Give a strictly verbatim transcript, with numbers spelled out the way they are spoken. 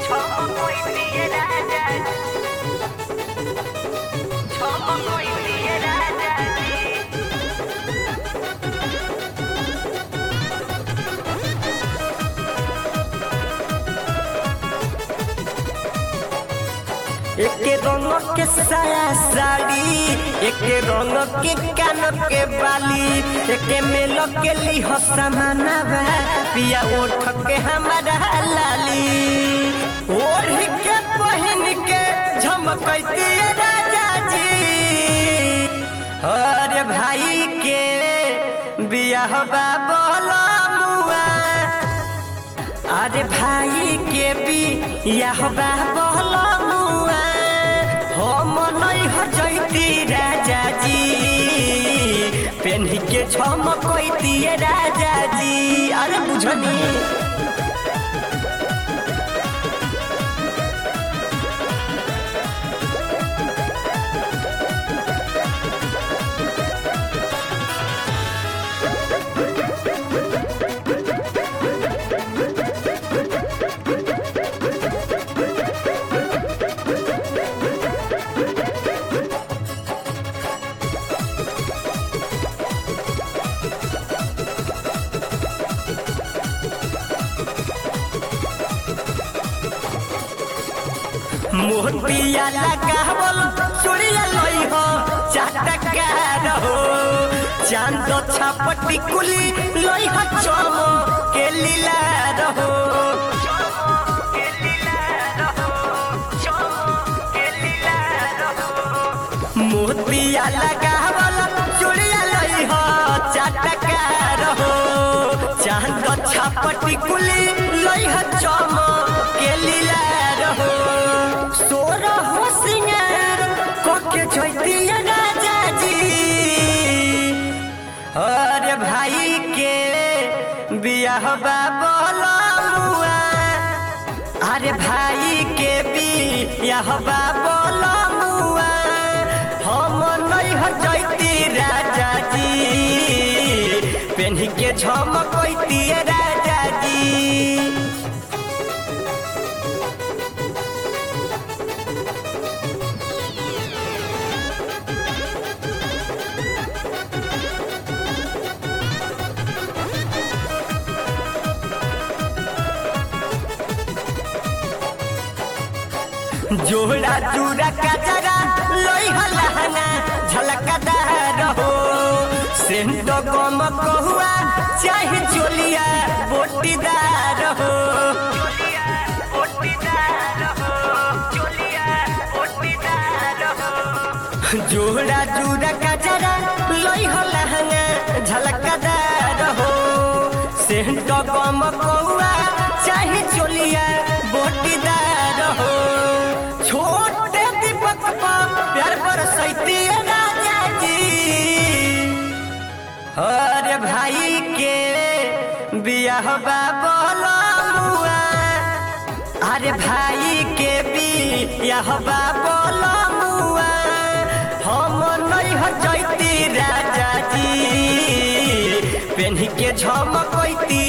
एक रंग के साया साड़ी, एक रंग के कान के बाली, एक मेल के लिह समाना बा पिया ओठ के हमारा लाली। ओढ़ के पहन के झमकती राजा जी, अरे भाई के बियाह बाबला मुआ, अरे भाई के बियाह बाबला मुआ, हम नहीं हजती राजा जी, पेन के झमकती राजा जी। अरे बुझनी मोतिया लगावल चूड़िया लई हो चाटकार हो, चांद छापटी कुली लई हो चम के लीला रहो। मोतिया लगावल चूड़िया लई हो चाटकार हो, चांद छापटी कुली लई हो चम के लीला रहो। सोरा हो सिंगार कोके जोइती राजा जी, अरे भाई के बियाह बाबला मुआ, अरे भाई के बियाह बाबला मुआ, हम नहीं हजती राजा जी, पेन के झमकती राजा जी। जोड़ा चूड़ा का जरा लोई हलहना झलकदार हो, सेंट गम कहुआ चाहे चोलिया बोटीदार हो। जोड़ा चूड़ा का जरा लोई हलहना झलकदार हो, सेंट गम कहुआ चाहे चोलिया बोटीदार हो। छोटे दीपक प्यार पर सैती राजा जी, अरे भाई के बियाह बाबला मुआ, अरे भाई के बियाह बाबला मुआ, हम नहीं हजती राजा जी, पेन के झमकती